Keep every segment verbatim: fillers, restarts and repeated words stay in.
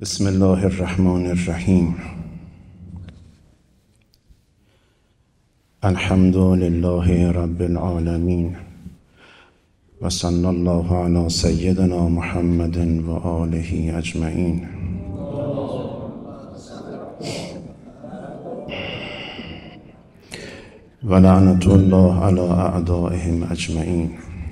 بسم الله الرحمن الرحیم. الحمد لله رب العالمین و صلی الله علی سیدنا محمد و آله اجمعین. و لعنت الله علی اعدائهم اجمعین.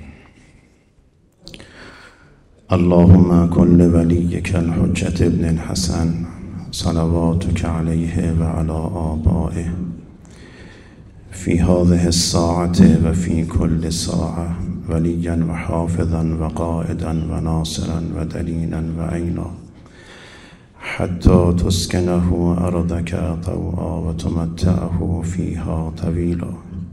اللهم کن لولیک الحجة ابن الحسن صلواتک علیه و علی آبائه فی هذه الساعة و فی کل ساعة ولیا و حافظا و قائدا و ناصرا و دلیلا و عینا حتی تسکنه ارضک طوعا و تمتعه فیها طویلا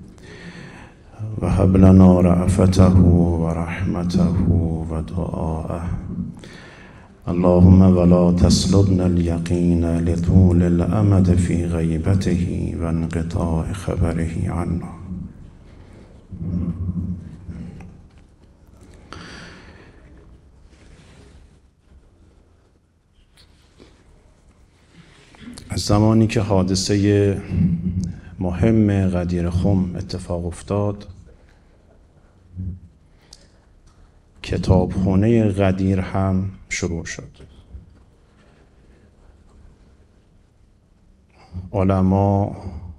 و هب لنا رأفته و رحمته و دعاءه. اللهم ولا تسلبنا اليقين لطول الأمد في غيبته و انقطاع خبره عنا. از زمانی که حادثه مهم غدیر خم اتفاق افتاد، کتابخانه غدیر هم شروع شد. علما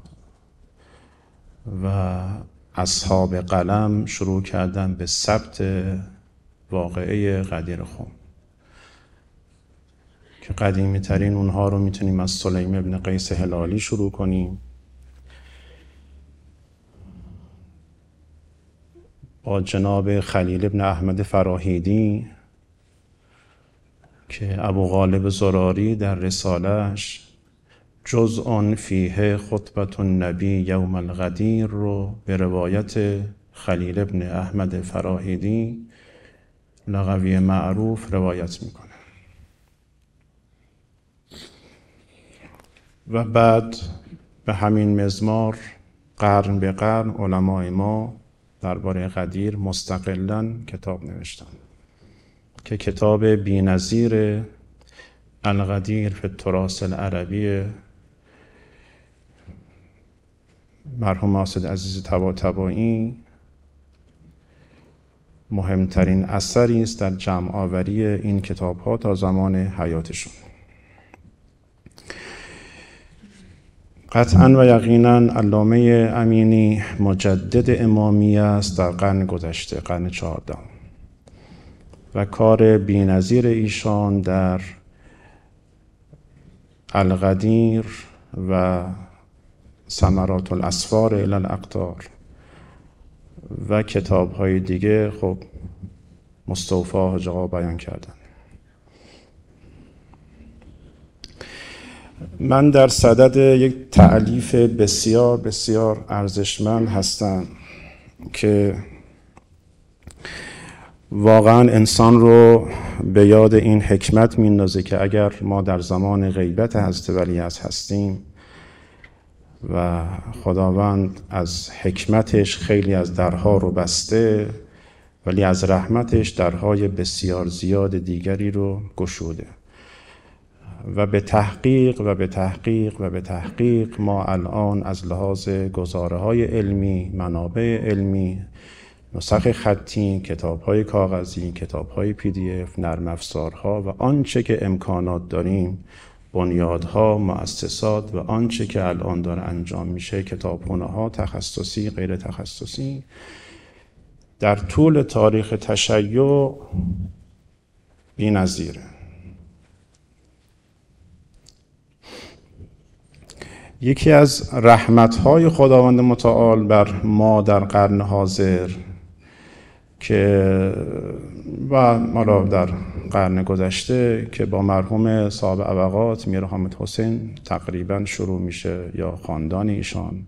و اصحاب قلم شروع کردن به ثبت واقعه غدیر خم که قدیمی ترین اونها رو میتونیم از سلیم ابن قیس هلالی شروع کنیم. با جناب خلیل ابن احمد فراهیدی که ابو غالب زراری در رسالهش جزء فیه خطبة النبی یوم الغدیر رو به روایت خلیل ابن احمد فراهیدی لغوی معروف روایت میکنه و بعد به همین مضمار قرن به قرن علمای ما درباره غدیر مستقلاً کتاب نوشتن که کتاب بی‌نظیر الغدیر فی التراث العربی مرحوم اسد عزیز طباطبایی مهمترین اثری است در جمع آوری این کتاب ها تا زمان حیاتشون. قطعاً و یقیناً علامه امینی مجدد امامیه است در قرن گذشته، قرن چهاردهم، و کار بی‌نظیر ایشان در الغدیر و ثمرات الاسفار الی الاقطار و کتاب‌های دیگه خب مستوفی حاج آقا بیان کردن. من در صدد یک تألیف بسیار بسیار ارزشمند هستم که واقعا انسان رو به یاد این حکمت میندازه که اگر ما در زمان غیبت حضرت ولیعصر هستیم و خداوند از حکمتش خیلی از درها رو بسته، ولی از رحمتش درهای بسیار زیاد دیگری رو گشوده و به تحقیق و به تحقیق و به تحقیق ما الان از لحاظ گزاره‌های علمی، منابع علمی، نسخ خطی، کتاب‌های کاغذی، کتاب‌های پی دی اف، نرم افزارها و آنچه که امکانات داریم، بنیادها، مؤسسات و آنچه که الان داره انجام میشه، کتابخانه‌ها تخصصی، غیر تخصصی، در طول تاریخ تشیع بی‌نظیره. یکی از رحمت‌های خداوند متعال بر ما در قرن حاضر که و حالا در قرن گذشته که با مرحوم صاحب ابقات میر حامد حسین تقریبا شروع میشه یا خاندان ایشان،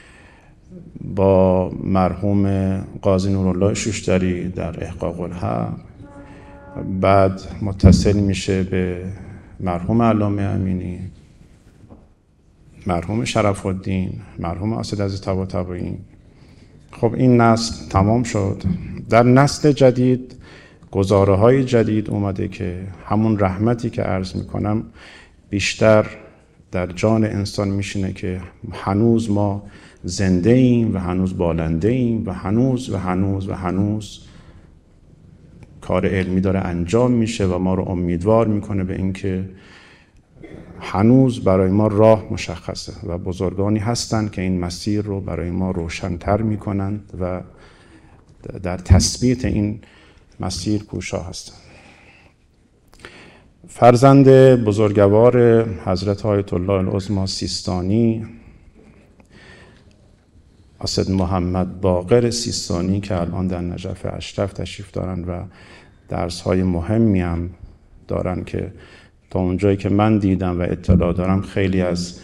با مرحوم قاضی نورالله شوشتری در احقاق الحق، بعد متصل میشه به مرحوم علامه امینی، مرحوم شرف الدین، مرحوم اسد عزیز طباطبایی. خب این نسل تمام شد. در نسل جدید گزاره های جدید اومده که همون رحمتی که عرض میکنم بیشتر در جان انسان میشینه که هنوز ما زنده ایم و هنوز بالنده ایم و هنوز و هنوز و هنوز کار علمی داره انجام میشه و ما رو امیدوار میکنه به اینکه هنوز برای ما راه مشخصه و بزرگانی هستند که این مسیر رو برای ما روشن‌تر میکنند و در تثبیت این مسیر کوشا هستند. فرزند بزرگوار حضرت آیت الله العظمی سیستانی، اسد محمد باقر سیستانی که الان در نجف اشرف تشریف دارند و درس‌های مهمی هم دارن که تا اونجایی که من دیدم و اطلاع دارم خیلی از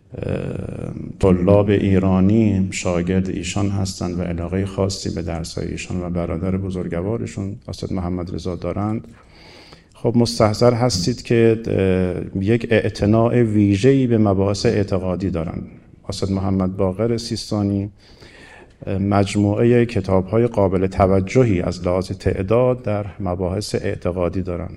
طلاب ایرانی شاگرد ایشان هستند و علاقه خاصی به درس‌های ایشان و برادر بزرگوارشون اسد محمد رضا دارند. خب مستحضر هستید که یک اعتناء ویژه‌ای به مباحث اعتقادی دارند. اسد محمد باقر سیستانی مجموعه کتاب‌های قابل توجهی از لحاظ تعداد در مباحث اعتقادی دارند.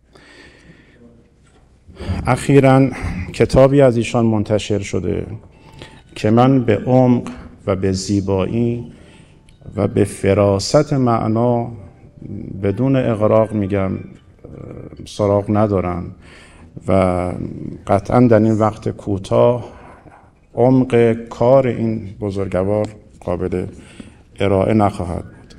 اخیراً کتابی از ایشان منتشر شده که من به عمق و به زیبایی و به فراست معنا بدون اغراق میگم سراغ ندارم و قطعاً در این وقت کوتاه عمق کار این بزرگوار قابل ارائه نخواهد بود.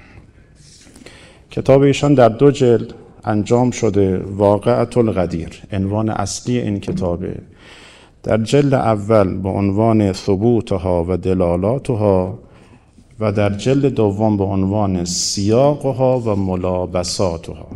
کتاب ایشان در دو جلد انجام شده، واقعة الغدیر عنوان اصلی این کتابه. در جلد اول با عنوان ثبوتها و دلالاتها و در جلد دوم با عنوان سیاقها و ملابساتها.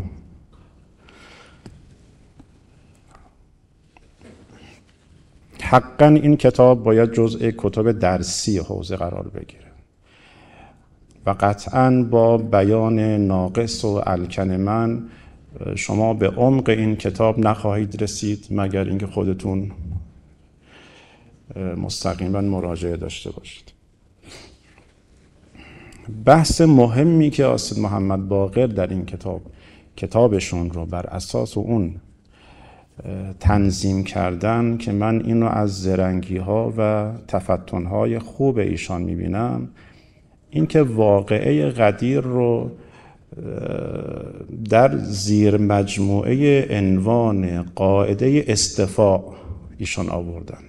حقا این کتاب باید جزء کتب درسی حوزه قرار بگیره و قطعا با بیان ناقص و الکن من شما به عمق این کتاب نخواهید رسید مگر اینکه خودتون مستقیما مراجعه داشته باشید. بحث مهمی که اسد محمد باقر در این کتاب کتابشون رو بر اساس اون تنظیم کردن که من اینو از زرنگی ها و تفتن های خوب ایشان میبینم، این که واقعه غدیر رو در زیر مجموعه عنوان قاعده استفاء ایشان آوردن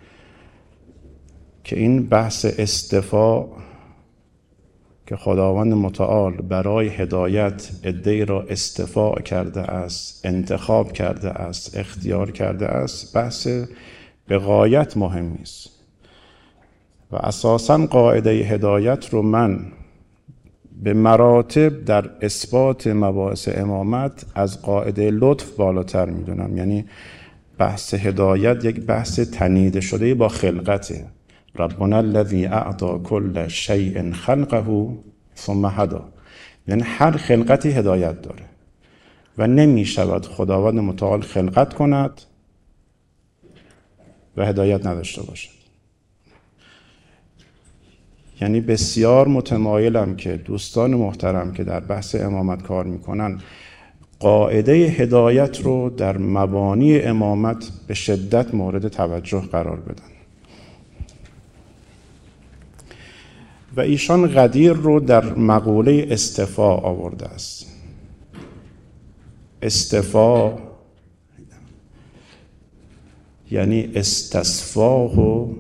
که این بحث استفاء که خداوند متعال برای هدایت عده‌ای را استفاء کرده است، انتخاب کرده است، اختیار کرده است، بحث به غایت مهمی است و اساساً قاعده هدایت رو من به مراتب در اثبات مباحث امامت از قاعده لطف بالاتر میدونم. یعنی بحث هدایت یک بحث تنیده شده با خلقته. ربنا الذی اعطی کل شیء خلقه ثم هدی. یعنی هر خلقتی هدایت داره و نمی شود خداوند متعال خلقت کند و هدایت نداشته باشد. یعنی بسیار متمایلم که دوستان محترم که در بحث امامت کار میکنن قاعده هدایت رو در مبانی امامت به شدت مورد توجه قرار بدن و ایشان غدیر رو در مقوله استفاء آورده است. استفاء یعنی استصفاه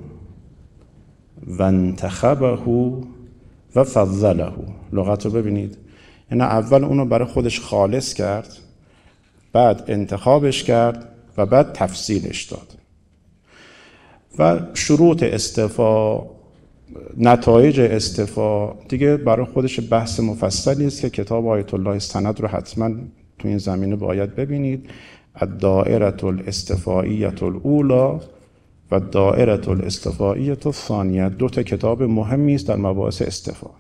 و انتخبه و فضله. لغت رو ببینید، یعنی اول اونو برای خودش خالص کرد، بعد انتخابش کرد و بعد تفصیلش داد و شروط استفاء، نتایج استفاء دیگه برای خودش بحث مفصلی است که کتاب آیت الله سند رو حتما تو این زمینه باید ببینید. الدائره الاستفائیه الاولی و دائره الاستفائیه الثانیه، دو تا کتاب مهمی است در مباحث استفاء.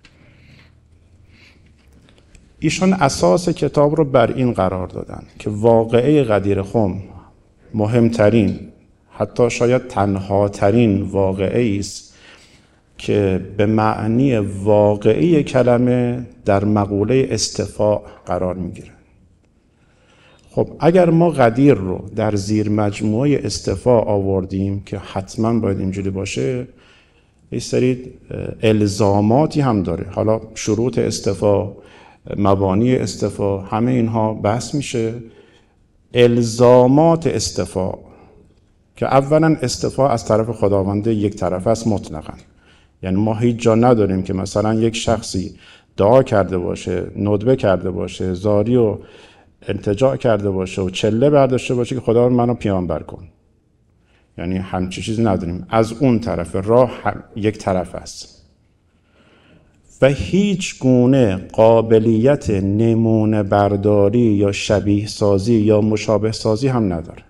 ایشان اساس کتاب رو بر این قرار دادن که واقعه غدیر خم مهمترین، حتی شاید تنها ترین واقعه است که به معنی واقعی کلمه در مقوله استفاء قرار میگیره. خب اگر ما قدیر رو در زیر مجموعه استفاء آوردیم که حتما باید اینجوری باشه، یه سری الزاماتی هم داره. حالا شروط استفاء، مبانی استفاء، همه اینها بحث میشه. الزامات استفاء که اولا استفاء از طرف خداوند یک طرف است مطلقاً، یعنی ما هیچ جا نداریم که مثلا یک شخصی دعا کرده باشه، ندبه کرده باشه، زاری و التجا کرده باشه و چله برداشته باشه که خدا منو پیامبر کن. یعنی همچین چیزی نداریم. از اون طرف راه یک طرف است و هیچ گونه قابلیت نمونه برداری یا شبیه سازی یا مشابه سازی هم نداره.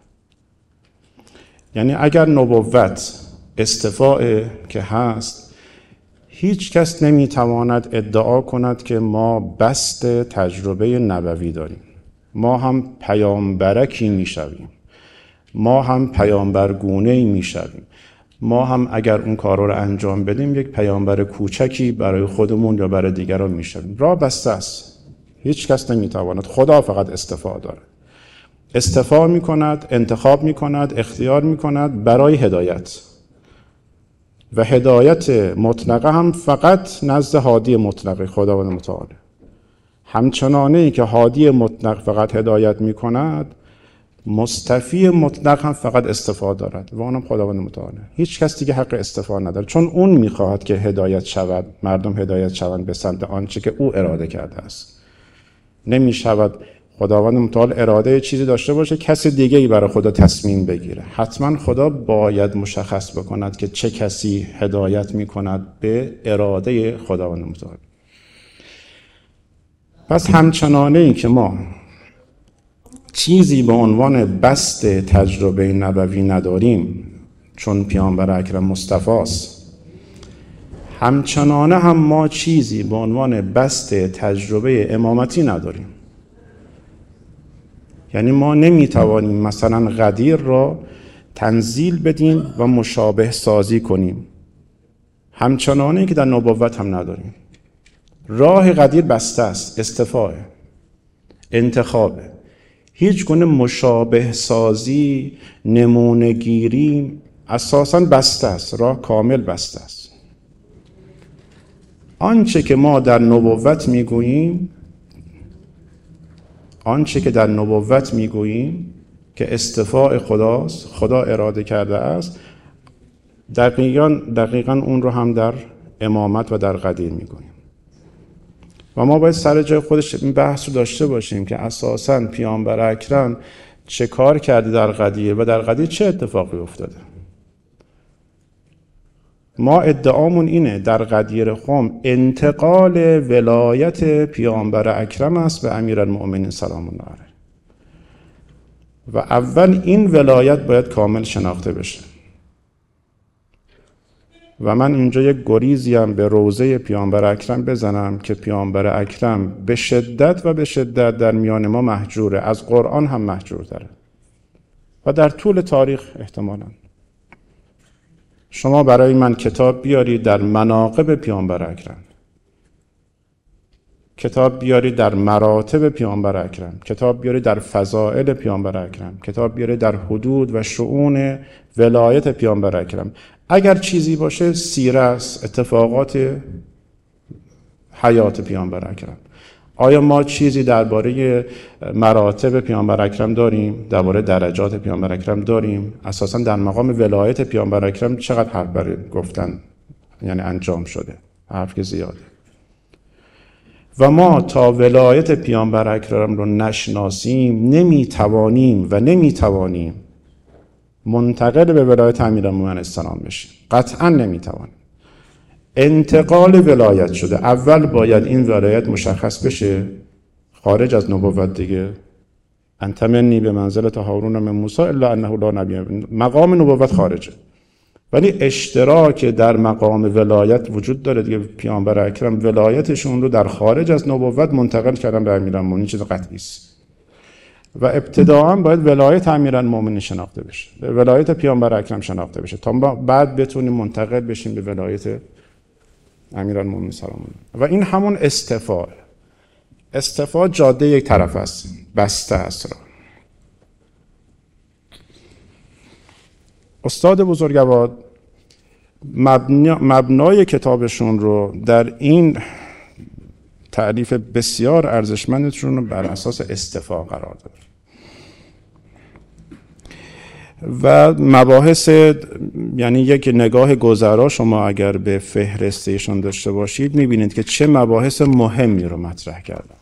یعنی اگر نبوت استفاء که هست، هیچ کس نمیتواند ادعا کند که ما بست تجربه نبوی داریم. ما هم پیامبرکی میشویم، ما هم پیامبرگونه‌ای میشویم، ما هم اگر اون کار رو انجام بدیم یک پیامبر کوچکی برای خودمون یا برای دیگران میشویم. راه بسته است، هیچ کس نمیتواند. خدا فقط استفاء داره، استفاء میکند، انتخاب میکند، اختیار میکند برای هدایت، و هدایت مطلقه هم فقط نزد هادی مطلق خداوند متعال. همچنانه ای که هادی مطلق فقط هدایت می کند، مستفی مطلق هم فقط استفاده دارد و اونم خداوند متعال. هیچ کس دیگه حق استفاده نداره، چون اون میخواهد که هدایت شود، مردم هدایت شوند به سمت آنچه که او اراده کرده است. نمی شود خداوند متعال اراده چیزی داشته باشه کسی دیگه ای برای خدا تصمیم بگیره. حتما خدا باید مشخص بکند که چه کسی هدایت می کند به اراده خداوند متعال. پس همچنانه ای که ما چیزی به عنوان بست تجربه نبوی نداریم، چون پیامبر اکرم مصطفی است، همچنانه هم ما چیزی به عنوان بست تجربه امامتی نداریم. یعنی ما نمیتوانیم مثلا قدیر را تنزیل بدیم و مشابه سازی کنیم، همچنانه که در نبوت هم نداریم. راه قدیر بسته است، استفاء، انتخابه. هیچ گونه مشابه سازی، نمونه گیری اساساً بسته است، راه کامل بسته است. آنچه که ما در نبوت میگوییم، آنچه که در نبوت میگوییم که استفاء خداست، خدا اراده کرده است، دقیقاً دقیقاً اون رو هم در امامت و در قدیر میگوییم. و ما باید سر جای خودش این بحث رو داشته باشیم که اساساً پیامبر اکرم چه کار کرده در قدیر و در قدیر چه اتفاقی افتاده. ما ادعامون اینه در قدیر خم انتقال ولایت پیامبر اکرم است به امیرالمؤمنین سلام الله علیه، و اول این ولایت باید کامل شناخته بشه. و من اینجا یک گریزی هم به روضه پیامبر اکرم بزنم که پیامبر اکرم به شدت و به شدت در میان ما محجوره، از قرآن هم محجور داره و در طول تاریخ احتمالاً. شما برای من کتاب بیارید در مناقب پیامبر اکرم، کتاب بیارید در مراتب پیامبر اکرم، کتاب بیارید در فضائل پیامبر اکرم، کتاب بیارید در حدود و شؤون ولایت پیامبر اکرم. اگر چیزی باشه سیره است، اتفاقات حیات پیامبر اکرم. آیا ما چیزی درباره مراتب پیامبر اکرم داریم؟ درباره درجات پیامبر اکرم داریم؟ اساساً در مقام ولایت پیامبر اکرم چقدر حرف برای گفتن یعنی انجام شده؟ حرف که زیاده. و ما تا ولایت پیامبر اکرم رو نشناسیم نمیتوانیم و نمیتوانیم منتقل به ولایت امیرالمومنین السلام بشیم. قطعا نمیتوانیم. انتقال ولایت شده، اول باید این ولایت مشخص بشه، خارج از نبوت دیگه. انت منی به منزلت هارون من موسی الا انه لا نبی، مقام نبوت خارجه، ولی اشتراک در مقام ولایت وجود داره دیگه. پیامبر اکرم ولایتشون رو در خارج از نبوت منتقل کردن به امیرالمومنین، چیز قطعی است. و ابتداءً باید ولایت امیرالمومنین شناخته بشه، ولایت پیامبر اکرم شناخته بشه، تا بعد بتونیم منتقل بشیم به ولایت امیرالمومنین سلام الله. و این همون استفاء. استفاء جاده یک طرف است، بسته است. استاد بزرگوار مبنا، مبنای کتابشون رو در این تعریف بسیار ارزشمندشون رو بر اساس استفاء قرار داد و مباحث، یعنی یک نگاه گذرا شما اگر به فهرست ایشان داشته باشید میبینید که چه مباحث مهمی رو مطرح کردن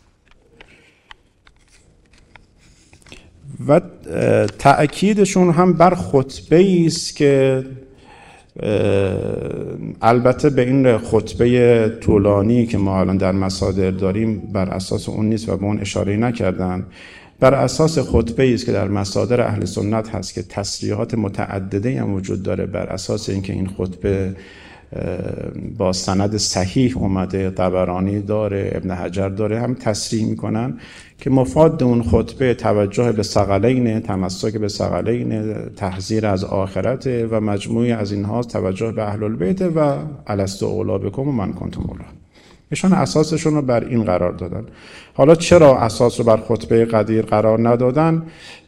و تأکیدشون هم بر خطبه است که البته به این خطبه طولانی که ما الان در مصادر داریم بر اساس اون نیست و به اون اشاره نکردن، بر اساس خطبه است که در مصادر اهل سنت هست که تصریحات متعددی هم وجود داره بر اساس اینکه این خطبه با سند صحیح اومده، طبرانی داره، ابن حجر داره، هم تصریح میکنن که مفاد اون خطبه توجه به ثقلین، تمسک به ثقلین، تحذیر از آخرت و مجموعی از اینها توجه به اهل البیت و الستو اولی بکم و من کنتم اولی. ایشان اساسشون رو بر این قرار دادن. حالا چرا اساس رو بر خطبه قدیر قرار ندادن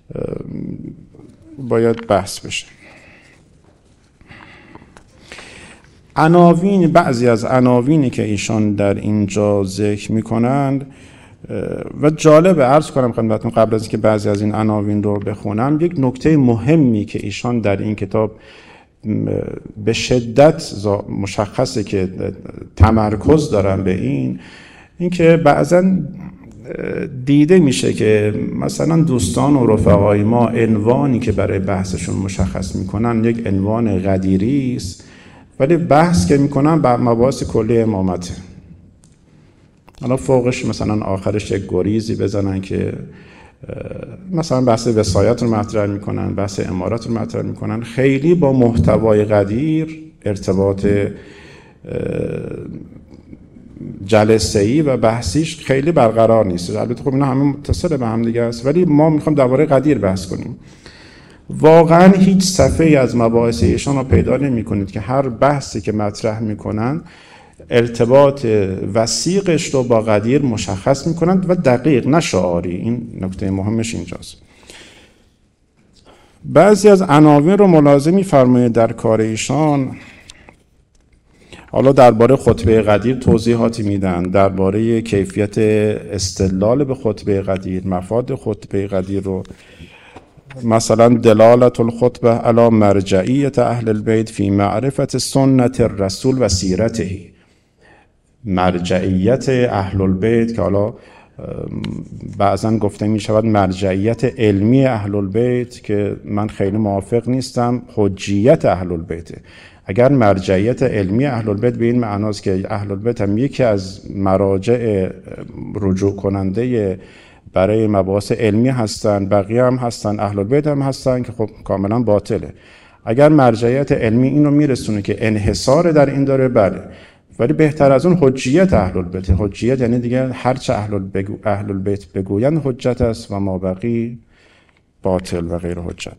باید بحث بشه. عناوین، بعضی از عناوینی که ایشان در اینجا ذکر میکنند و جالب عرض کنم خدمتتون قبل از اینکه بعضی از این عناوین رو بخونم، یک نکته مهمی که ایشان در این کتاب به شدت مشخصه که تمرکز دارن به این اینکه بعضا دیده میشه که مثلا دوستان و رفقای ما عنوانی که برای بحثشون مشخص میکنن یک عنوان غدیری است، ولی بحث که میکنن بر مباحث کلی امامته. حالا فوقش مثلا آخرش یک گریزی بزنن که مثلا بحث وصایت رو مطرح میکنن، بحث امارات رو مطرح میکنن، خیلی با محتوای قدیر ارتباط جلسه‌ای و بحثیش خیلی برقرار نیست. البته خب اینا همه متصل به هم دیگه است، ولی ما میخوام درباره قدیر بحث کنیم. واقعا هیچ صفحه‌ای از مباحث ایشان رو پیدا نمی‌کنید که هر بحثی که مطرح میکنن ارتباط وثیقش رو با قدیر مشخص میکنند و دقیق، نه شعاری. این نکته مهمش اینجاست. بعضی از عناوین رو ملاحظه می‌فرمایید در کار ایشان. حالا درباره خطبه قدیر توضیحاتی میدن، درباره کیفیت استدلال به خطبه قدیر، مفاد خطبه قدیر رو، مثلا دلالت الخطبه علی مرجعیت اهل البیت فی معرفت سنت الرسول و سیرته. مرجعیت اهل البیت که حالا بعضا گفته می شود مرجعیت علمی اهل البیت، که من خیلی موافق نیستم. حجیت اهل البیت. اگر مرجعیت علمی اهل البیت به این معناست که اهل البیت هم یکی از مراجع رجوع کننده برای مباحث علمی هستن، بقیه هم هستن، اهل البیت هم هستن، که خب کاملا باطله. اگر مرجعیت علمی اینو میرسونه که انحصار در این داره، بله، ولی بهتر از اون حجیت اهل البیت. حجیت یعنی دیگه هر چه اهل البیت بگویند حجت است و ما بقی باطل و غیر حجت.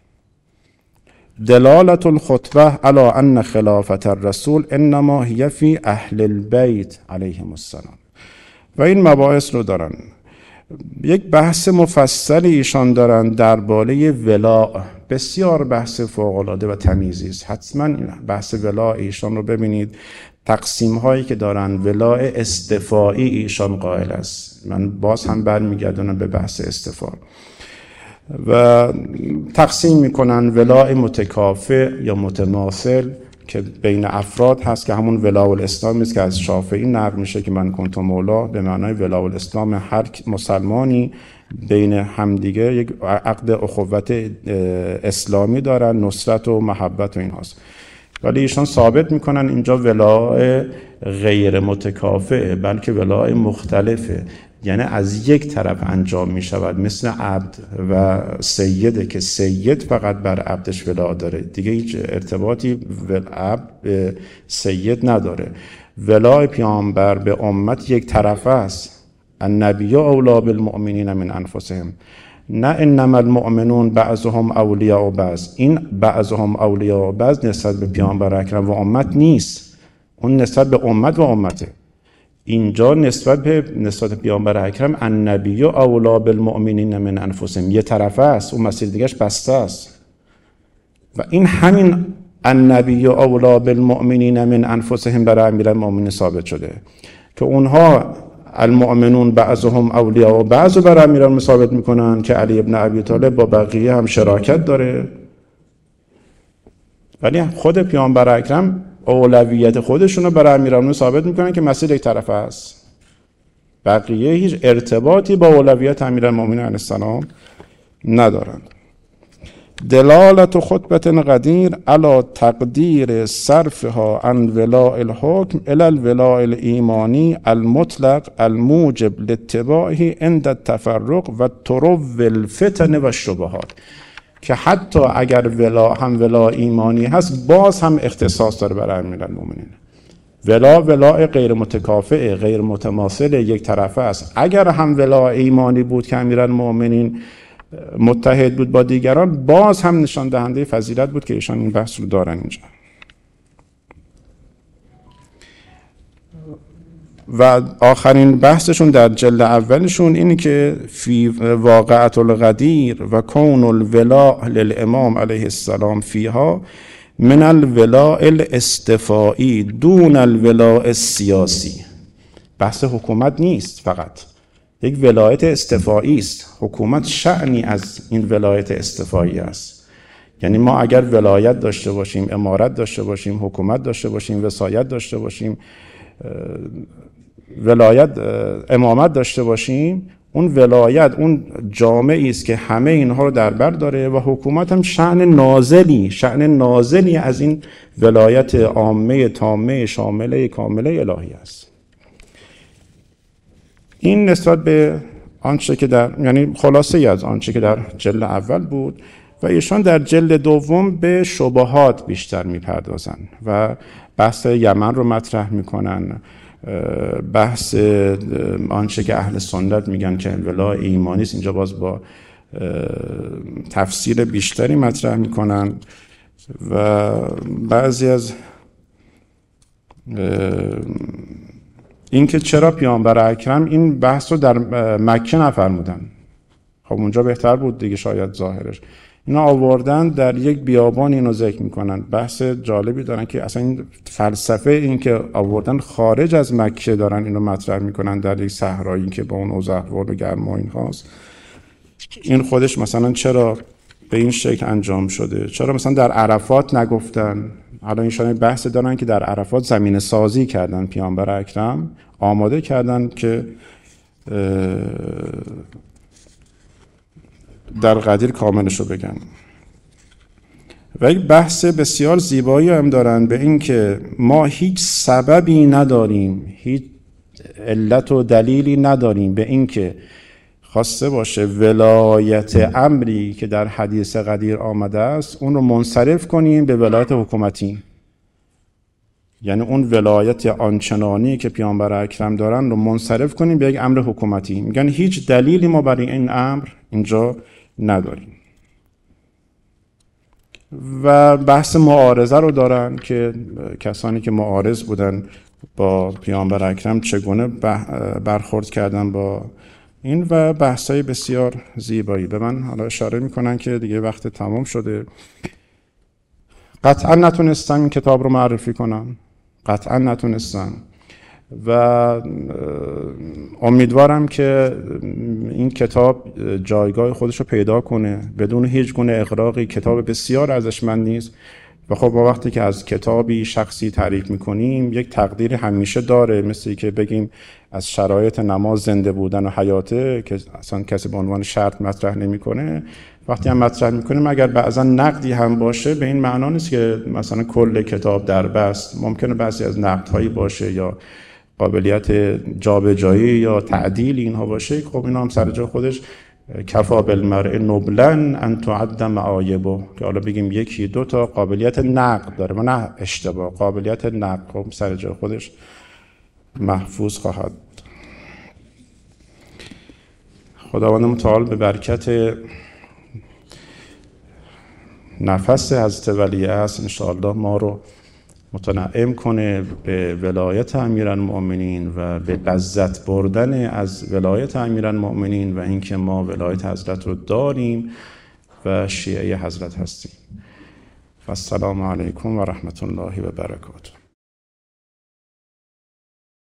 دلالت الخطبه علی ان خلافت الرسول انما هی فی اهل البیت علیهم السلام. و این مباحث رو دارن. یک بحث مفصل ایشان دارن درباره ولاء، بسیار بحث فوق‌العاده و تمیزی است. حتما بحث ولاء ایشان رو ببینید. تقسیم هایی که دارن، ولاء استفائی ایشان قائل است. من باز هم برمیگردونم به بحث استفاء و تقسیم میکنن ولاء متکافئ یا متماثل که بین افراد هست، که همون ولاء الاسلام است که از شافعی نقل میشه که من کنت مولا، به معنای ولاء الاسلام هر مسلمانی بین همدیگه یک عقد اخوت اسلامی دارن، نصرت و محبت و این هاست. ولی ایشان ثابت میکنن اینجا ولاء غیر متکافئه، بلکه ولاء مختلفه، یعنی از یک طرف انجام می شود، مثل عبد و سیده که سید فقط بر عبدش ولاء داره، دیگه هیچ ارتباطی عبد به سید نداره. ولاء پیامبر به امت یک طرفه است. النبی اولی بالمؤمنین من انفسهم، نه انما المؤمنون بعضهم اولیاء بعض. این بعضهم اولیاء بعض نسبت به پیامبر اکرم و امت نیست، اون نسبت به امت و امته. اینجا نسبت به نسبت به پیامبر اکرم النبی اولی بالمؤمنین من انفسهم یه طرفه است، اون مسیر دیگهش بسته است. و این همین النبی اولی بالمؤمنین من انفسهم برای امیرالمؤمنین ثابت شده که اونها المؤمنون بعضهم اولیاء و بعض برای امیرالمؤمنین ثابت میکنن که علی ابن ابی طالب با بقیه هم شراکت داره، ولی خود پیامبر اکرم اولویت خودشون رو برای امیرالمؤمنین ثابت میکنن که مسیر یک طرفه است. بقیه هیچ ارتباطی با اولویت امیرالمؤمنین علیه السلام ندارند. دلالت خطبه قدیر علی تقدیر صرفها عن ولاء الحکم الى الولاء الایمانی المطلق الموجب لاتباعه عند التفرق و ترو الفتن و الشبهات، که حتی اگر ولا هم ولا ایمانی هست باز هم اختصاص داره برای امیرالمؤمنین. ولا ولا غیر متکافئ غیر متماثل یک طرفه است. اگر هم ولا ایمانی بود که امیرالمؤمنین متحد بود با دیگران، باز هم نشان دهنده فضیلت بود که ایشان این بحث رو دارن اینجا. و آخرین بحثشون در جلد اولشون اینه که فی واقعة الغدیر و کون الولاء للامام علیه السلام فیها من الولاء الاصطفائی دون الولاء السیاسی. بحث حکومت نیست، فقط یک ولایت اصطفائی است. حکومت شأنی از این ولایت اصطفائی است. یعنی ما اگر ولایت داشته باشیم، امارت داشته باشیم، حکومت داشته باشیم، وصایت داشته باشیم، ولایت امامت داشته باشیم، اون ولایت اون جامعی است که همه اینها رو در بر داره و حکومت هم شأن نازلی شأن نازلی از این ولایت عامه تامه شامله کامله الهی است. این نسبت به آنچه که در یعنی خلاصه ای از آنچه که در جلد اول بود و ایشان در جلد دوم به شبهات بیشتر میپردازن و بحث یمن رو مطرح میکنن، بحث آنچه که اهل سنت میگن که ولای ایمانی است، اینجا باز با تفسیر بیشتری مطرح میکنن و بعضی از اینکه چرا پیامبر اکرم این بحث رو در مکه نفرمودن. خب اونجا بهتر بود دیگه، شاید ظاهرش اینا آوردن در یک بیابان اینو ذکر میکنن. بحث جالبی دارن که اصلا این فلسفه این که آوردن خارج از مکه دارن اینو مطرح میکنن در یک صحرایی که با اون اوضاع و گرما این هاست. این خودش مثلا چرا به این شکل انجام شده؟ چرا مثلا در عرفات نگفتن؟ حالا اینشان بحث دارن که در عرفات زمین سازی کردن، پیامبر اکرم آماده کردن که در قدیر کاملش رو بگن. و یک بحث بسیار زیبایی هم دارن به این که ما هیچ سببی نداریم، هیچ علت و دلیلی نداریم به این که خواسته باشه ولایت امری که در حدیث قدیر آمده است اون رو منصرف کنیم به ولایت حکومتی. یعنی اون ولایت آنچنانی که پیامبر اکرم دارن رو منصرف کنیم به یک امر حکومتی. میگن هیچ دلیلی ما برای این امر اینجا نداریم. و بحث معارضه رو دارن که کسانی که معارض بودن با پیامبر اکرم چگونه برخورد کردن با این و بحثای بسیار زیبایی. به من حالا اشاره میکنن که دیگه وقت تمام شده. قطعا نتونستم این کتاب رو معرفی کنم، قطعا نتونستم و امیدوارم که این کتاب جایگاه خودش رو پیدا کنه بدون هیچ گونه اغراقی. کتاب بسیار ارزشمند نیست و خب ما وقتی که از کتابی شخصی تعریف میکنیم یک تقدیر همیشه داره، مثل که بگیم از شرایط نماز زنده بودن و حیاته که اصلا کسی به عنوان شرط مطرح نمیکنه. وقتی هم مطرح میکنیم اگر بعضا نقدی هم باشه به این معنا نیست که مثلا کل کتاب در بست. ممکنه بعضی از نقدهایی باشه یا قابلیت جابجایی یا تعدیل اینها باشه. خب اینا هم سر جای خودش. کفا بالمرء نبلا ان تعد معایبه، که حالا بگیم یکی دو تا قابلیت نقد داره و نه اشتباه، قابلیت نقد خب سر جای خودش محفوظ خواهد. خداوند متعال به برکت نفس حضرت ولیعصر ان شاء الله ما رو متنعم کنه به ولایت امیرالمؤمنین و به لذت بردن از ولایت امیرالمؤمنین و اینکه ما ولایت حضرت رو داریم و شیعه حضرت هستیم. و السلام علیکم و رحمت الله و برکاته.